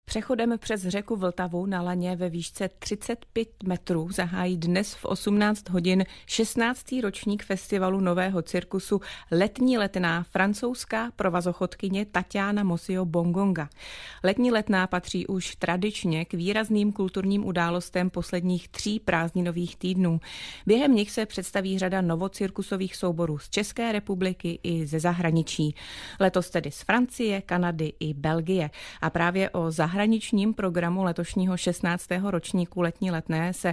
Přechodem přes řeku Vltavu na laně ve výšce 35 metrů zahájí dnes v 18 hodin 16. ročník festivalu nového cirkusu Letní letná francouzská provazochodkyně Tatiana Mosio Bongonga. Letní letná patří už tradičně k výrazným kulturním událostem posledních 3 prázdninových týdnů. Během nich se představí řada novocirkusových souborů z České republiky i ze zahraničí. Letos tedy z Francie, Kanady i Belgie. A právě o zahraničním programu letošního 16. ročníku Letní letné si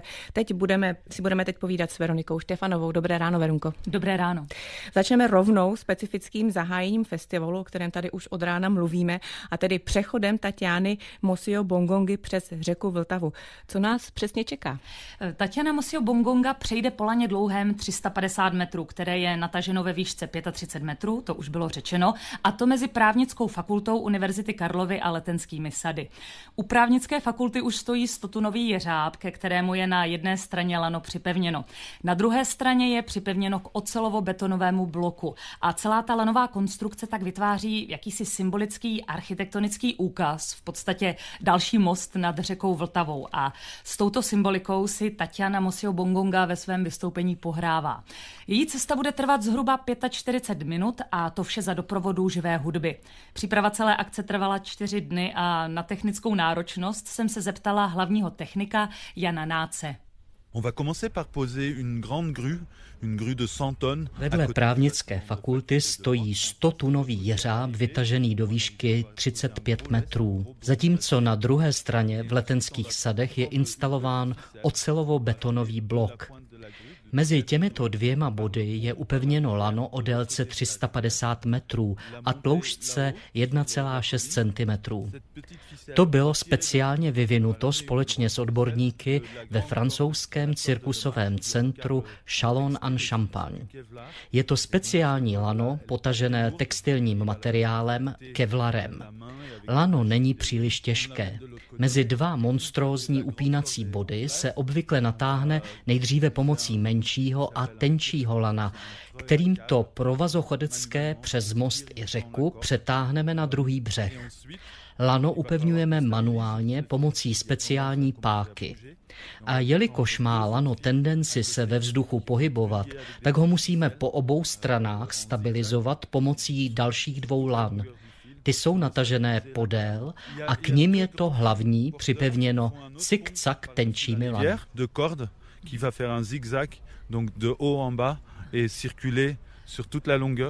budeme teď povídat s Veronikou Štefanovou. Dobré ráno, Verunko. Dobré ráno. Začneme rovnou specifickým zahájením festivalu, o kterém tady už od rána mluvíme, a tedy přechodem Tatiany Mosio Bongongy přes řeku Vltavu. Co nás přesně čeká? Tatiana Mosio Bongonga přejde po laně dlouhém 350 metrů, které je nataženo ve výšce 35 metrů, to už bylo řečeno, a to mezi Právnickou fakultou Univerzity Karlovy a Letenskými sady. U Právnické fakulty už stojí 100tunový jeřáb, ke kterému je na jedné straně lano připevněno. Na druhé straně je připevněno k ocelovo-betonovému bloku a celá ta lanová konstrukce tak vytváří jakýsi symbolický architektonický úkaz, v podstatě další most nad řekou Vltavou, a s touto symbolikou si Tatiana Mosio Bongonga ve svém vystoupení pohrává. Její cesta bude trvat zhruba 45 minut a to vše za doprovodu živé hudby. Příprava celé akce trvala 4 dny a na technickou náročnost jsem se zeptala hlavního technika Jana Náce. On va commencer par poser une grue de 100 tonnes. Vedle Právnické fakulty stojí 100tunový jeřáb vytažený do výšky 35 metrů. Zatímco na druhé straně v Letenských sadech je instalován ocelovo-betonový blok. Mezi těmito 2 body je upevněno lano o délce 350 metrů a tloušťce 1,6 cm. To bylo speciálně vyvinuto společně s odborníky ve francouzském cirkusovém centru Chalon en Champagne. Je to speciální lano potažené textilním materiálem kevlarem. Lano není příliš těžké. Mezi 2 monstrózní upínací body se obvykle natáhne nejdříve pomocí menšího a tenčího lana, kterým to provazochodecké přes most i řeku přetáhneme na druhý břeh. Lano upevňujeme manuálně pomocí speciální páky. A jelikož má lano tendenci se ve vzduchu pohybovat, tak ho musíme po obou stranách stabilizovat pomocí dalších 2 lan. Ty jsou natažené podél a k nim je to hlavní připevněno cik-cak tenčími lany. Qui va faire un zigzag donc de haut en bas et circuler sur toute la longueur.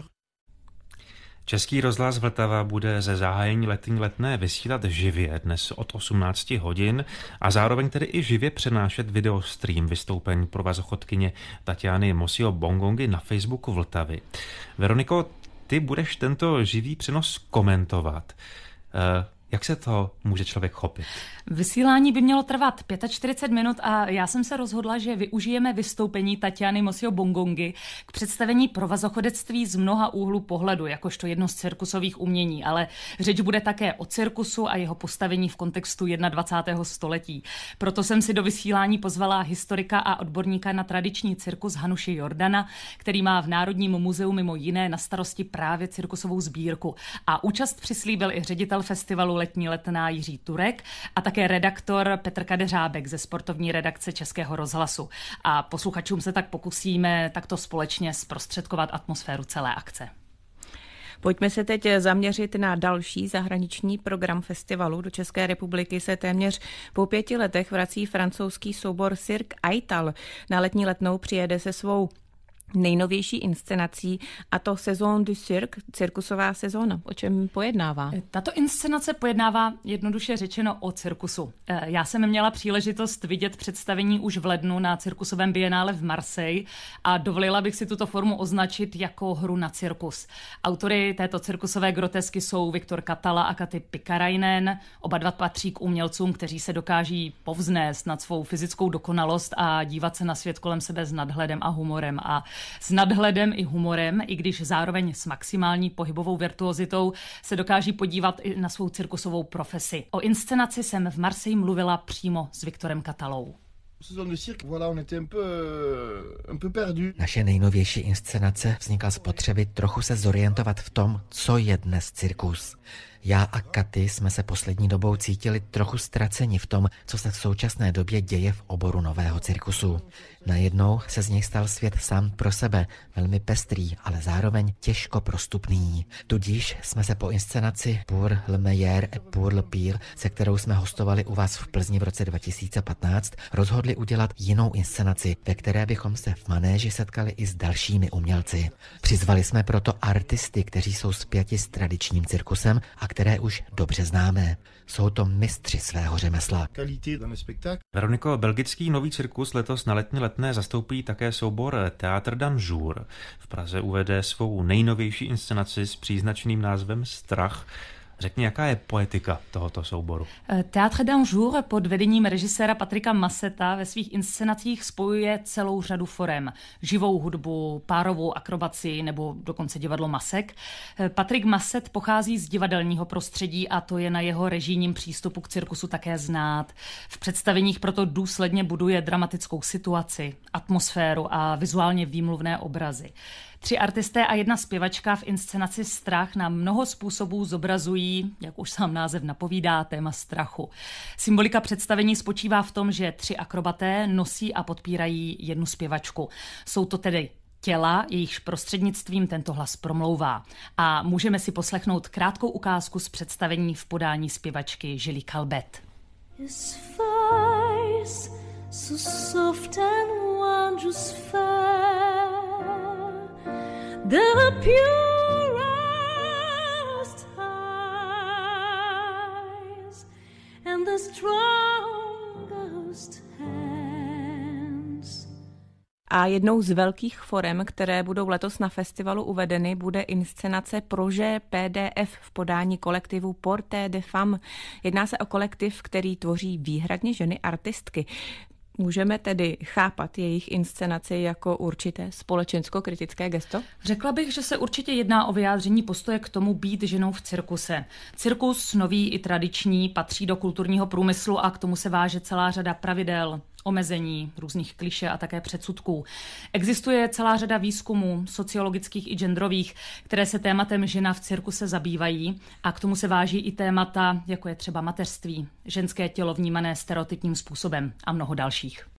Český rozhlas Vltava bude ze zahájení Letní letné vysílat živě dnes od 18 hodin a zároveň tedy i živě přenášet videostream vystoupení provazochodkyně Tatiany Mosio Bongongy na Facebooku Vltavy. Veroniko, ty budeš tento živý přenos komentovat. Jak se to může člověk chopit? Vysílání by mělo trvat 45 minut a já jsem se rozhodla, že využijeme vystoupení Tatiany Mosio Bongongy k představení provazochodectví z mnoha úhlů pohledu, jakožto jedno z cirkusových umění, ale řeč bude také o cirkusu a jeho postavení v kontextu 21. století. Proto jsem si do vysílání pozvala historika a odborníka na tradiční cirkus Hanuše Jordana, který má v Národním muzeu mimo jiné na starosti právě cirkusovou sbírku. A účast přislíbil i ředitel festivalu Letní letná Jiří Turek a také redaktor Petr Kadeřábek ze sportovní redakce Českého rozhlasu. A posluchačům se tak pokusíme takto společně zprostředkovat atmosféru celé akce. Pojďme se teď zaměřit na další zahraniční program festivalu. Do České republiky se téměř po 5 letech vrací francouzský soubor Cirque Aital. Na Letní letnou přijede se svou nejnovější inscenací, a to Saison du Cirque, cirkusová sezóna. O čem pojednává? Tato inscenace pojednává jednoduše řečeno o cirkusu. Já jsem měla příležitost vidět představení už v lednu na cirkusovém bienále v Marseille a dovolila bych si tuto formu označit jako hru na cirkus. Autory této cirkusové grotesky jsou Viktor Katala a Kati Pikarainen. Oba dva patří k umělcům, kteří se dokáží povznést nad svou fyzickou dokonalost a dívat se na svět kolem sebe s nadhledem a humorem. A s nadhledem i humorem, i když zároveň s maximální pohybovou virtuozitou, se dokáží podívat i na svou cirkusovou profesi. O inscenaci jsem v Marseille mluvila přímo s Viktorem Katalou. Naše nejnovější inscenace vznikla z potřeby trochu se zorientovat v tom, co je dnes cirkus. Já a Katy jsme se poslední dobou cítili trochu ztraceni v tom, co se v současné době děje v oboru nového cirkusu. Najednou se z něj stal svět sám pro sebe, velmi pestrý, ale zároveň těžko prostupný. Tudíž jsme se po inscenaci Pour le meilleur et pour le pire, se kterou jsme hostovali u vás v Plzni v roce 2015, rozhodli udělat jinou inscenaci, ve které bychom se v manéži setkali i s dalšími umělci. Přizvali jsme proto artisty, kteří jsou spjati s tradičním cirkusem a které už dobře známe. Jsou to mistři svého řemesla. Veroniko, belgický nový cirkus letos na letní letné zastoupí také soubor Théâtre d'un jour. V Praze uvede svou nejnovější inscenaci s příznačným názvem Strach. Řekni, jaká je poetika tohoto souboru? Théâtre d'un jour pod vedením režiséra Patrika Masseta ve svých inscenacích spojuje celou řadu forem. Živou hudbu, párovou akrobaci nebo dokonce divadlo masek. Patrik Masset pochází z divadelního prostředí a to je na jeho režijním přístupu k cirkusu také znát. V představeních proto důsledně buduje dramatickou situaci, atmosféru a vizuálně výmluvné obrazy. 3 artisté a 1 zpěvačka v inscenaci Strach na mnoho způsobů zobrazují, jak už sám název napovídá, téma strachu. Symbolika představení spočívá v tom, že 3 akrobaté nosí a podpírají 1 zpěvačku. Jsou to tedy těla, jejichž prostřednictvím tento hlas promlouvá. A můžeme si poslechnout krátkou ukázku z představení v podání zpěvačky Julie Calvet. His face, so soft and wondrous fair. The purest eyes and the strongest hands. A jednou z velkých forem, které budou letos na festivalu uvedeny, bude inscenace Projet PDF v podání kolektivu Portée des Femmes. Jedná se o kolektiv, který tvoří výhradně ženy artistky. Můžeme tedy chápat jejich inscenaci jako určité společensko-kritické gesto? Řekla bych, že se určitě jedná o vyjádření postoje k tomu být ženou v cirkuse. Cirkus, nový i tradiční, patří do kulturního průmyslu a k tomu se váže celá řada pravidel, omezení, různých klišé a také předsudků. Existuje celá řada výzkumů, sociologických i genderových, které se tématem žena v cirkuse zabývají a k tomu se váží i témata, jako je třeba mateřství, ženské tělo vnímané stereotypním způsobem a mnoho dalších.